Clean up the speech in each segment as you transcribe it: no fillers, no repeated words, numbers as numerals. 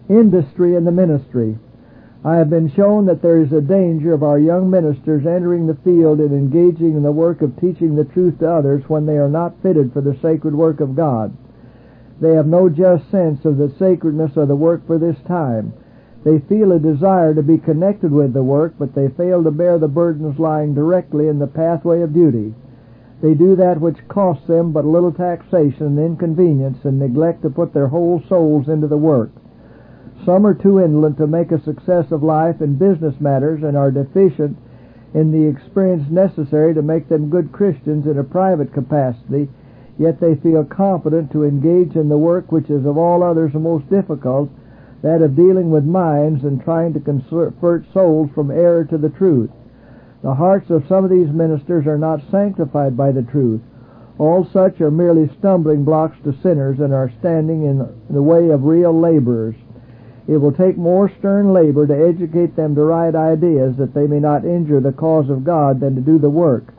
Industry in the ministry. I have been shown that there is a danger of our young ministers entering the field and engaging in the work of teaching the truth to others when they are not fitted for the sacred work of God. They have no just sense of the sacredness of the work for this time. They feel a desire to be connected with the work, but they fail to bear the burdens lying directly in the pathway of duty. They do that which costs them but little taxation and inconvenience, and neglect to put their whole souls into the work. Some are too indolent to make a success of life in business matters and are deficient in the experience necessary to make them good Christians in a private capacity, yet they feel confident to engage in the work which is of all others the most difficult, that of dealing with minds and trying to convert souls from error to the truth. The hearts of some of these ministers are not sanctified by the truth. All such are merely stumbling blocks to sinners and are standing in the way of real laborers. It will take more stern labor to educate them to right ideas that they may not injure the cause of God than to do the work.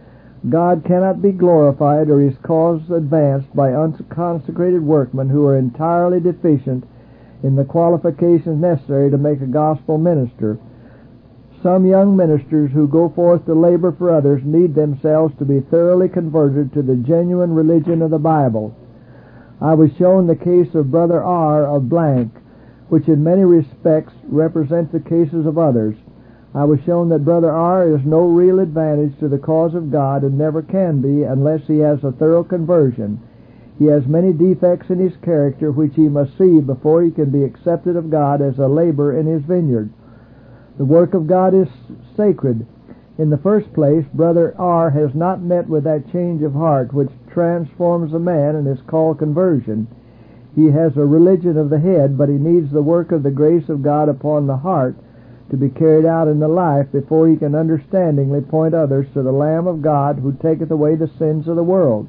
God cannot be glorified or His cause advanced by unconsecrated workmen who are entirely deficient in the qualifications necessary to make a gospel minister. Some young ministers who go forth to labor for others need themselves to be thoroughly converted to the genuine religion of the Bible. I was shown the case of Brother R. of Blank, which in many respects represents the cases of others. I was shown that Brother R. is no real advantage to the cause of God and never can be unless he has a thorough conversion. He has many defects in his character which he must see before he can be accepted of God as a laborer in His vineyard. The work of God is sacred. In the first place, Brother R. has not met with that change of heart which transforms a man and is called conversion. He has a religion of the head, but he needs the work of the grace of God upon the heart to be carried out in the life before he can understandingly point others to the Lamb of God who taketh away the sins of the world.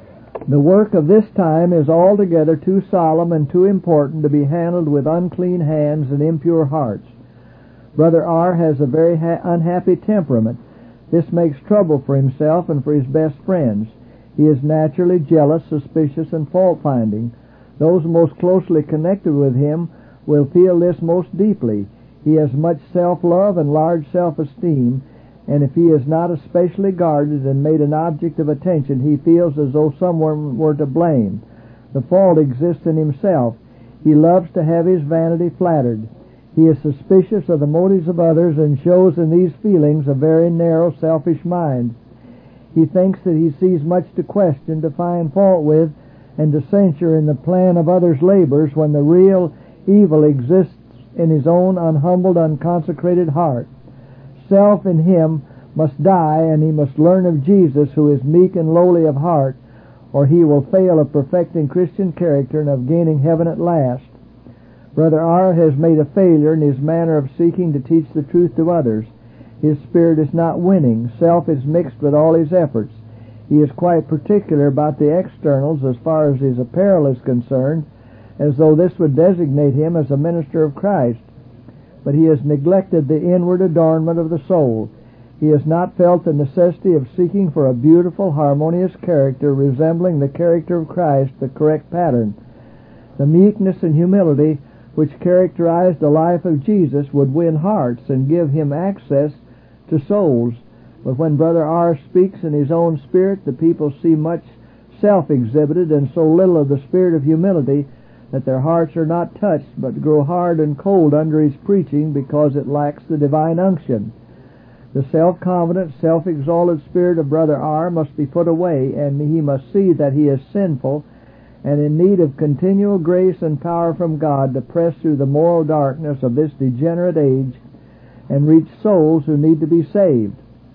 The work of this time is altogether too solemn and too important to be handled with unclean hands and impure hearts. Brother R. has a very unhappy temperament. This makes trouble for himself and for his best friends. He is naturally jealous, suspicious, and fault-finding. Those most closely connected with him will feel this most deeply. He has much self-love and large self-esteem, and if he is not especially guarded and made an object of attention, he feels as though someone were to blame. The fault exists in himself. He loves to have his vanity flattered. He is suspicious of the motives of others and shows in these feelings a very narrow, selfish mind. He thinks that he sees much to question, to find fault with, and to censure in the plan of others' labors when the real evil exists in his own unhumbled, unconsecrated heart. Self in him must die, and he must learn of Jesus, who is meek and lowly of heart, or he will fail of perfecting Christian character and of gaining heaven at last. Brother R. has made a failure in his manner of seeking to teach the truth to others. His spirit is not winning. Self is mixed with all his efforts. He is quite particular about the externals as far as his apparel is concerned, as though this would designate him as a minister of Christ. But he has neglected the inward adornment of the soul. He has not felt the necessity of seeking for a beautiful, harmonious character resembling the character of Christ, the correct pattern. The meekness and humility which characterized the life of Jesus would win hearts and give him access to souls. But when Brother R. speaks in his own spirit, the people see much self exhibited and so little of the spirit of humility that their hearts are not touched, but grow hard and cold under his preaching because it lacks the divine unction. The self-confident, self-exalted spirit of Brother R. must be put away, and he must see that he is sinful and in need of continual grace and power from God to press through the moral darkness of this degenerate age and reach souls who need to be saved.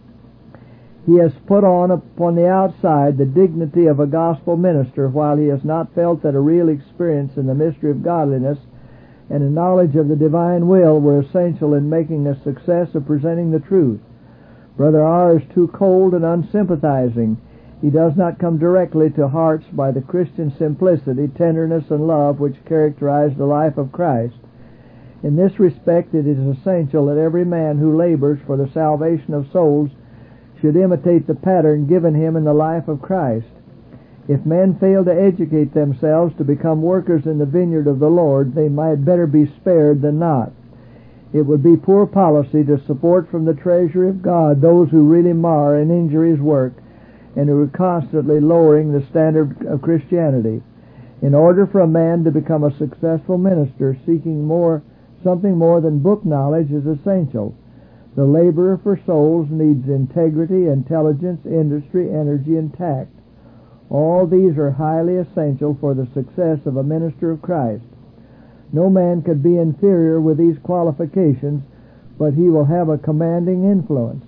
He has put on upon the outside the dignity of a gospel minister, while he has not felt that a real experience in the mystery of godliness and a knowledge of the divine will were essential in making a success of presenting the truth. Brother R. is too cold and unsympathizing. He does not come directly to hearts by the Christian simplicity, tenderness, and love which characterize the life of Christ. In this respect, it is essential that every man who labors for the salvation of souls should imitate the pattern given him in the life of Christ. If men fail to educate themselves to become workers in the vineyard of the Lord, they might better be spared than not. It would be poor policy to support from the treasury of God those who really mar and injure His work and who are constantly lowering the standard of Christianity. In order for a man to become a successful minister, seeking something more than book knowledge is essential. The laborer for souls needs integrity, intelligence, industry, energy, and tact. All these are highly essential for the success of a minister of Christ. No man could be inferior with these qualifications, but he will have a commanding influence.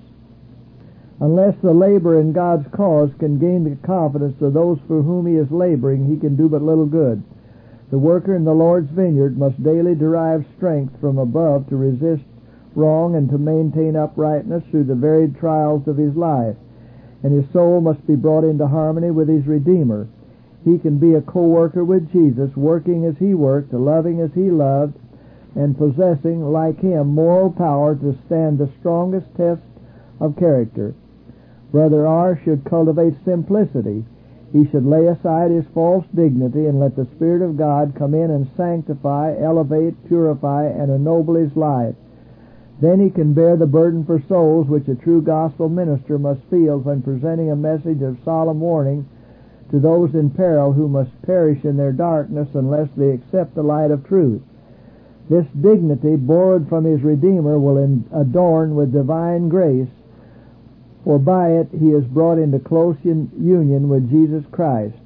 Unless the laborer in God's cause can gain the confidence of those for whom he is laboring, he can do but little good. The worker in the Lord's vineyard must daily derive strength from above to resist wrong and to maintain uprightness through the varied trials of his life, and his soul must be brought into harmony with his Redeemer. He can be a co-worker with Jesus, working as He worked, loving as He loved, and possessing, like Him, moral power to stand the strongest test of character. Brother R. should cultivate simplicity. He should lay aside his false dignity and let the Spirit of God come in and sanctify, elevate, purify, and ennoble his life. Then he can bear the burden for souls which a true gospel minister must feel when presenting a message of solemn warning to those in peril who must perish in their darkness unless they accept the light of truth. This dignity, borrowed from his Redeemer, will adorn with divine grace, for by it he is brought into close union with Jesus Christ.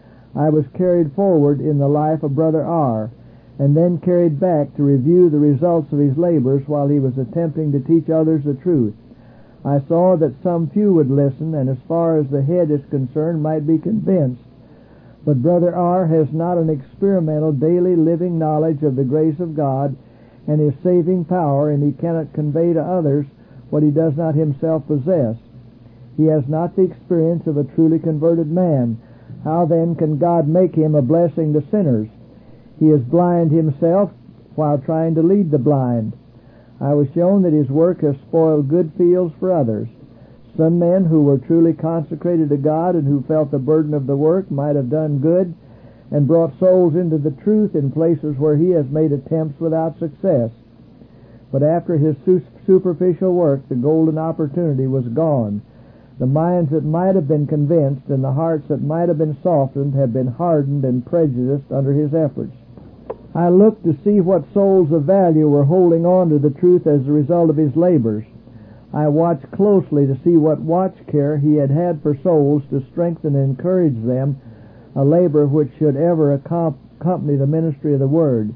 I was carried forward in the life of Brother R., and then carried back to review the results of his labors while he was attempting to teach others the truth. I saw that some few would listen, and as far as the head is concerned might be convinced. But Brother R. has not an experimental, daily living knowledge of the grace of God and His saving power, and he cannot convey to others what he does not himself possess. He has not the experience of a truly converted man. How then can God make him a blessing to sinners? He is blind himself while trying to lead the blind. I was shown that his work has spoiled good fields for others. Some men who were truly consecrated to God and who felt the burden of the work might have done good and brought souls into the truth in places where he has made attempts without success. But after his superficial work, the golden opportunity was gone. The minds that might have been convinced and the hearts that might have been softened have been hardened and prejudiced under his efforts. I looked to see what souls of value were holding on to the truth as a result of his labors. I watched closely to see what watch care he had had for souls to strengthen and encourage them, a labor which should ever accompany the ministry of the Word.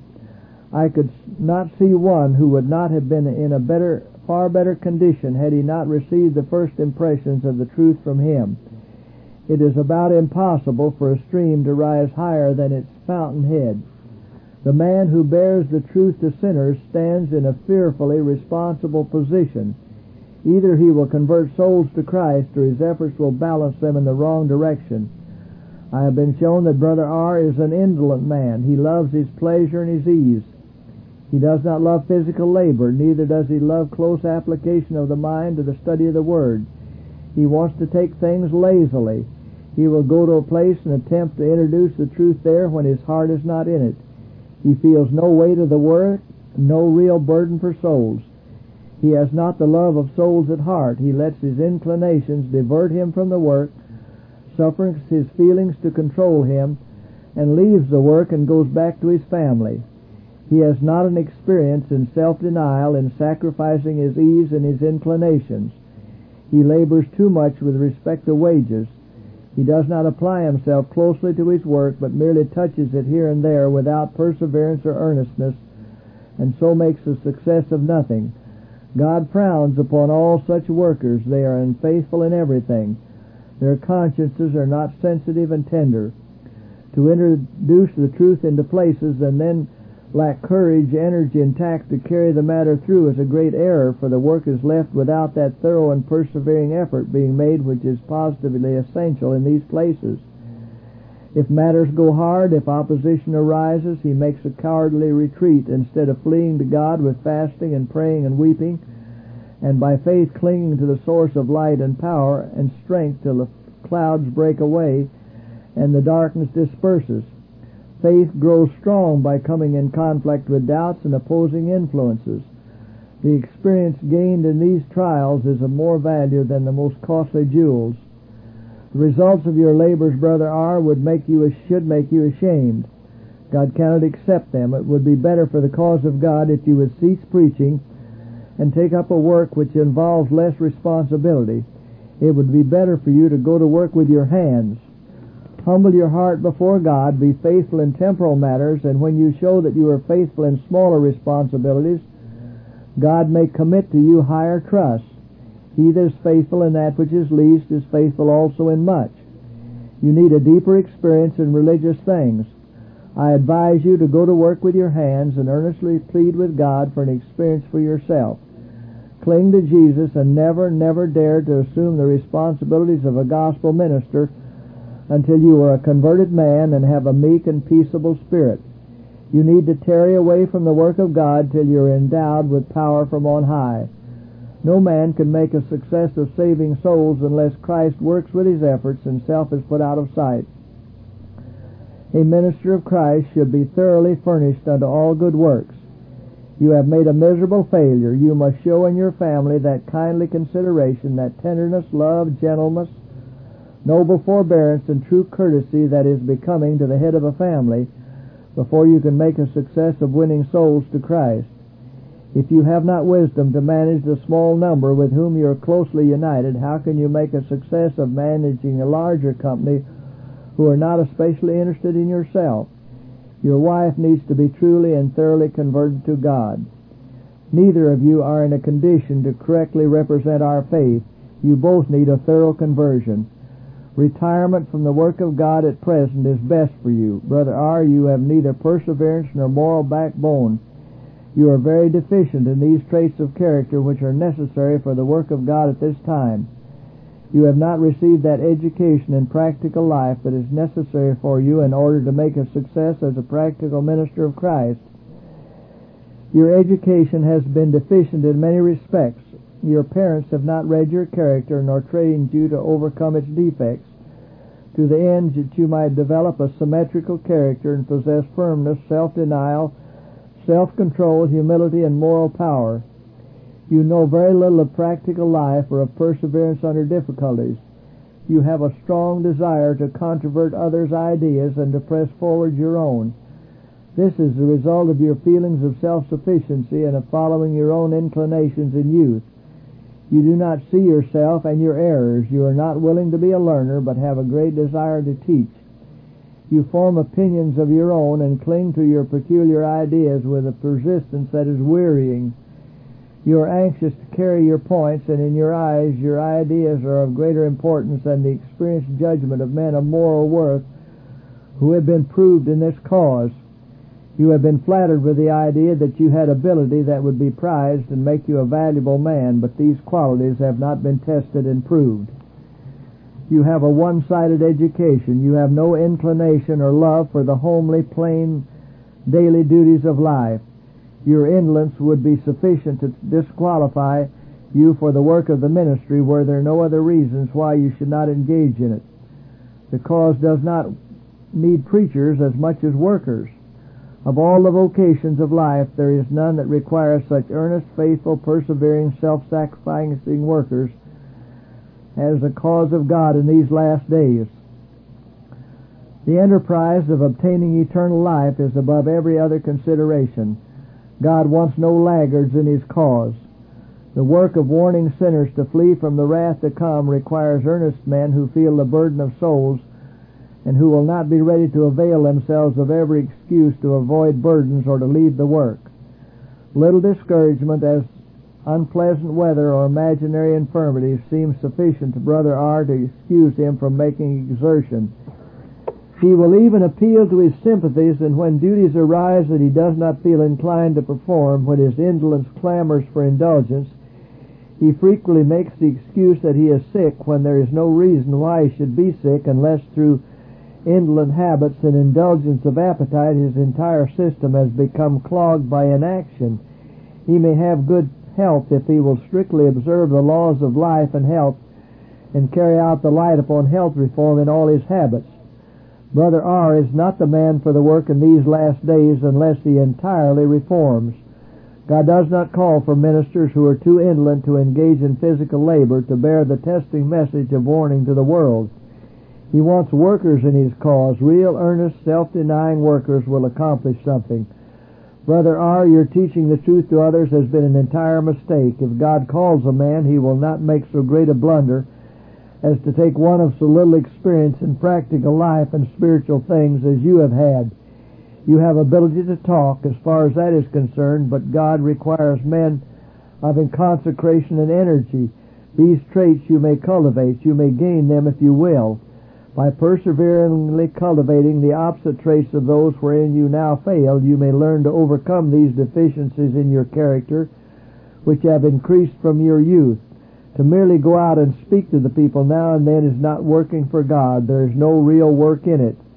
I could not see one who would not have been in a far better condition had he not received the first impressions of the truth from him. It is about impossible for a stream to rise higher than its fountainhead. The man who bears the truth to sinners stands in a fearfully responsible position. Either he will convert souls to Christ, or his efforts will balance them in the wrong direction. I have been shown that Brother R. is an indolent man. He loves his pleasure and his ease. He does not love physical labor, neither does he love close application of the mind to the study of the Word. He wants to take things lazily. He will go to a place and attempt to introduce the truth there when his heart is not in it. He feels no weight of the work, no real burden for souls. He has not the love of souls at heart. He lets his inclinations divert him from the work, suffers his feelings to control him, and leaves the work and goes back to his family. He has not an experience in self-denial, in sacrificing his ease and his inclinations. He labors too much with respect to wages. He does not apply himself closely to his work, but merely touches it here and there without perseverance or earnestness, and so makes a success of nothing. God frowns upon all such workers. They are unfaithful in everything. Their consciences are not sensitive and tender. To introduce the truth into places and then lack courage, energy, and tact to carry the matter through is a great error, for the work is left without that thorough and persevering effort being made which is positively essential in these places. If matters go hard, if opposition arises, he makes a cowardly retreat instead of fleeing to God with fasting and praying and weeping, and by faith clinging to the source of light and power and strength till the clouds break away and the darkness disperses. Faith grows strong by coming in conflict with doubts and opposing influences. The experience gained in these trials is of more value than the most costly jewels. The results of your labors, Brother R., should make you ashamed. God cannot accept them. It would be better for the cause of God if you would cease preaching and take up a work which involves less responsibility. It would be better for you to go to work with your hands. Humble your heart before God, be faithful in temporal matters, and when you show that you are faithful in smaller responsibilities, God may commit to you higher trust. He that is faithful in that which is least is faithful also in much. You need a deeper experience in religious things. I advise you to go to work with your hands and earnestly plead with God for an experience for yourself. Cling to Jesus and never dare to assume the responsibilities of a gospel minister until you are a converted man and have a meek and peaceable spirit. You need to tarry away from the work of God till you are endowed with power from on high. No man can make a success of saving souls unless Christ works with his efforts and self is put out of sight. A minister of Christ should be thoroughly furnished unto all good works. You have made a miserable failure. You must show in your family that kindly consideration, that tenderness, love, gentleness, noble forbearance, and true courtesy that is becoming to the head of a family before you can make a success of winning souls to Christ. If you have not wisdom to manage the small number with whom you are closely united, how can you make a success of managing a larger company who are not especially interested in yourself? Your wife needs to be truly and thoroughly converted to God. Neither of you are in a condition to correctly represent our faith. You both need a thorough conversion. Retirement from the work of God at present is best for you. Brother R., you have neither perseverance nor moral backbone. You are very deficient in these traits of character which are necessary for the work of God at this time. You have not received that education in practical life that is necessary for you in order to make a success as a practical minister of Christ. Your education has been deficient in many respects. Your parents have not read your character nor trained you to overcome its defects, to the end that you might develop a symmetrical character and possess firmness, self-denial, self-control, humility, and moral power. You know very little of practical life or of perseverance under difficulties. You have a strong desire to controvert others' ideas and to press forward your own. This is the result of your feelings of self-sufficiency and of following your own inclinations in youth. You do not see yourself and your errors. You are not willing to be a learner, but have a great desire to teach. You form opinions of your own and cling to your peculiar ideas with a persistence that is wearying. You are anxious to carry your points, and in your eyes your ideas are of greater importance than the experienced judgment of men of moral worth who have been proved in this cause. You have been flattered with the idea that you had ability that would be prized and make you a valuable man, but these qualities have not been tested and proved. You have a one-sided education. You have no inclination or love for the homely, plain, daily duties of life. Your indolence would be sufficient to disqualify you for the work of the ministry were there no other reasons why you should not engage in it. The cause does not need preachers as much as workers. Of all the vocations of life, there is none that requires such earnest, faithful, persevering, self-sacrificing workers as the cause of God in these last days. The enterprise of obtaining eternal life is above every other consideration. God wants no laggards in his cause. The work of warning sinners to flee from the wrath to come requires earnest men who feel the burden of souls and who will not be ready to avail themselves of every excuse to avoid burdens or to leave the work. Little discouragement as unpleasant weather or imaginary infirmities seems sufficient to Brother R. to excuse him from making exertion. He will even appeal to his sympathies, and when duties arise that he does not feel inclined to perform, when his indolence clamors for indulgence, he frequently makes the excuse that he is sick when there is no reason why he should be sick unless through indolent habits and indulgence of appetite his entire system has become clogged by inaction. He may have good health if he will strictly observe the laws of life and health and carry out the light upon health reform in all his habits. Brother R. is not the man for the work in these last days unless he entirely reforms. God does not call for ministers who are too indolent to engage in physical labor to bear the testing message of warning to the world. He wants workers in His cause. Real, earnest, self-denying workers will accomplish something. Brother R., your teaching the truth to others has been an entire mistake. If God calls a man, He will not make so great a blunder as to take one of so little experience in practical life and spiritual things as you have had. You have ability to talk as far as that is concerned, but God requires men of consecration and energy. These traits you may cultivate. You may gain them if you will. By perseveringly cultivating the opposite traits of those wherein you now fail, you may learn to overcome these deficiencies in your character, which have increased from your youth. To merely go out and speak to the people now and then is not working for God. There is no real work in it.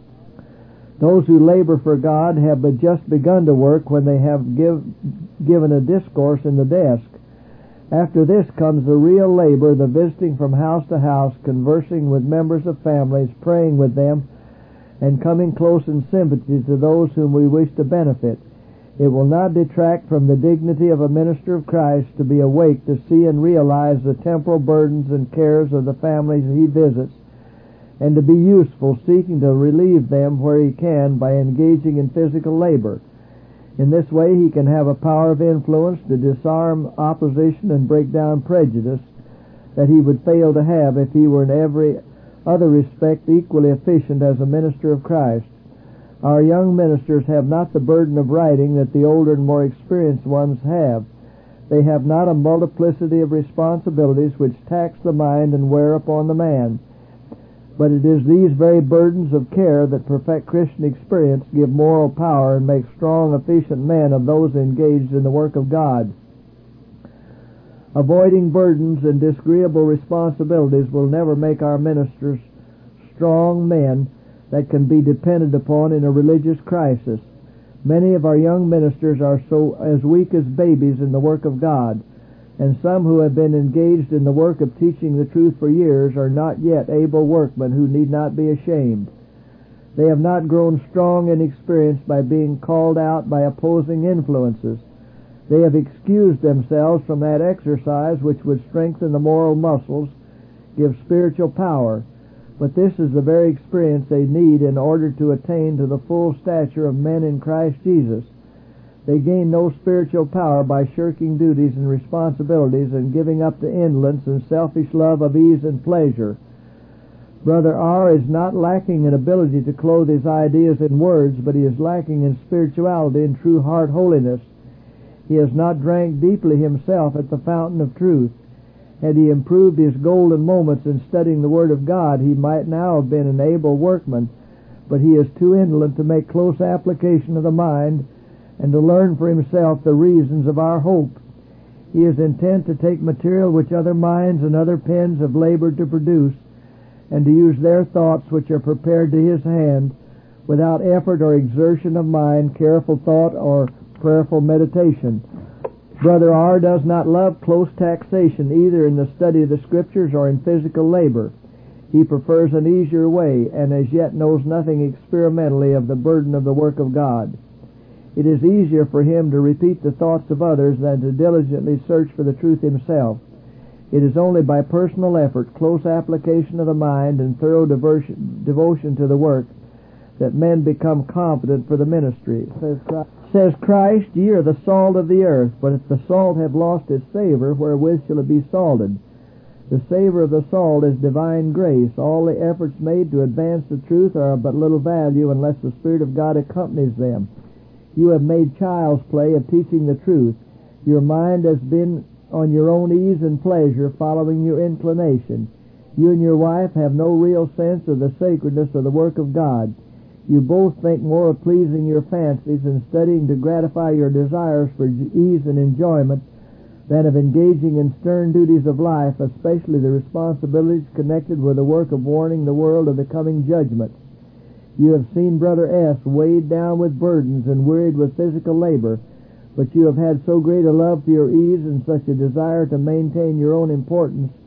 Those who labor for God have but just begun to work when they have given a discourse in the desk. After this comes the real labor, the visiting from house to house, conversing with members of families, praying with them, and coming close in sympathy to those whom we wish to benefit. It will not detract from the dignity of a minister of Christ to be awake to see and realize the temporal burdens and cares of the families he visits, and to be useful, seeking to relieve them where he can by engaging in physical labor. In this way he can have a power of influence to disarm opposition and break down prejudice that he would fail to have if he were in every other respect equally efficient as a minister of Christ. Our young ministers have not the burden of writing that the older and more experienced ones have. They have not a multiplicity of responsibilities which tax the mind and wear upon the man. But it is these very burdens of care that perfect Christian experience, give moral power, and make strong, efficient men of those engaged in the work of God. Avoiding burdens and disagreeable responsibilities will never make our ministers strong men that can be depended upon in a religious crisis. Many of our young ministers are so as weak as babies in the work of God, and some who have been engaged in the work of teaching the truth for years are not yet able workmen who need not be ashamed. They have not grown strong in experience by being called out by opposing influences. They have excused themselves from that exercise which would strengthen the moral muscles, give spiritual power. But this is the very experience they need in order to attain to the full stature of men in Christ Jesus. They gain no spiritual power by shirking duties and responsibilities and giving up to indolence and selfish love of ease and pleasure. Brother R. is not lacking in ability to clothe his ideas in words, but he is lacking in spirituality and true heart holiness. He has not drank deeply himself at the fountain of truth. Had he improved his golden moments in studying the Word of God, he might now have been an able workman, but he is too indolent to make close application of the mind and to learn for himself the reasons of our hope. He is intent to take material which other minds and other pens have labored to produce, and to use their thoughts which are prepared to his hand, without effort or exertion of mind, careful thought, or prayerful meditation. Brother R. does not love close taxation either in the study of the Scriptures or in physical labor. He prefers an easier way, and as yet knows nothing experimentally of the burden of the work of God. It is easier for him to repeat the thoughts of others than to diligently search for the truth himself. It is only by personal effort, close application of the mind, and thorough devotion to the work that men become competent for the ministry. Says Christ, ye are the salt of the earth, but if the salt have lost its savor, wherewith shall it be salted? The savor of the salt is divine grace. All the efforts made to advance the truth are of but little value unless the Spirit of God accompanies them. You have made child's play of teaching the truth. Your mind has been on your own ease and pleasure, following your inclination. You and your wife have no real sense of the sacredness of the work of God. You both think more of pleasing your fancies and studying to gratify your desires for ease and enjoyment than of engaging in stern duties of life, especially the responsibilities connected with the work of warning the world of the coming judgment. You have seen Brother S. weighed down with burdens and wearied with physical labor, but you have had so great a love for your ease and such a desire to maintain your own importance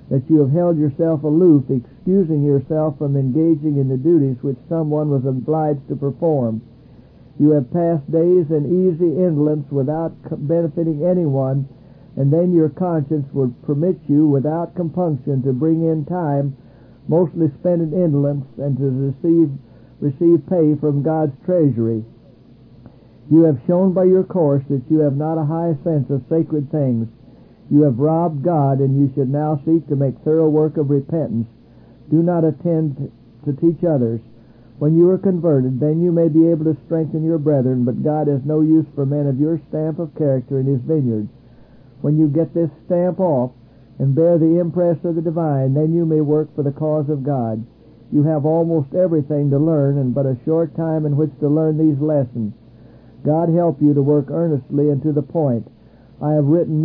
that you have held yourself aloof, excusing yourself from engaging in the duties which someone was obliged to perform. You have passed days in easy indolence without benefiting anyone, and then your conscience would permit you without compunction to bring in time mostly spent in indolence and to receive pay from God's treasury. You have shown by your course that you have not a high sense of sacred things. You have robbed God, and you should now seek to make thorough work of repentance. Do not attend to teach others. When you are converted, then you may be able to strengthen your brethren, but God has no use for men of your stamp of character in his vineyard. When you get this stamp off and bear the impress of the divine, then you may work for the cause of God. You have almost everything to learn, and but a short time in which to learn these lessons. God help you to work earnestly and to the point. I have written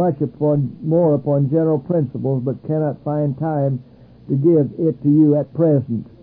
more upon general principles, but cannot find time to give it to you at present.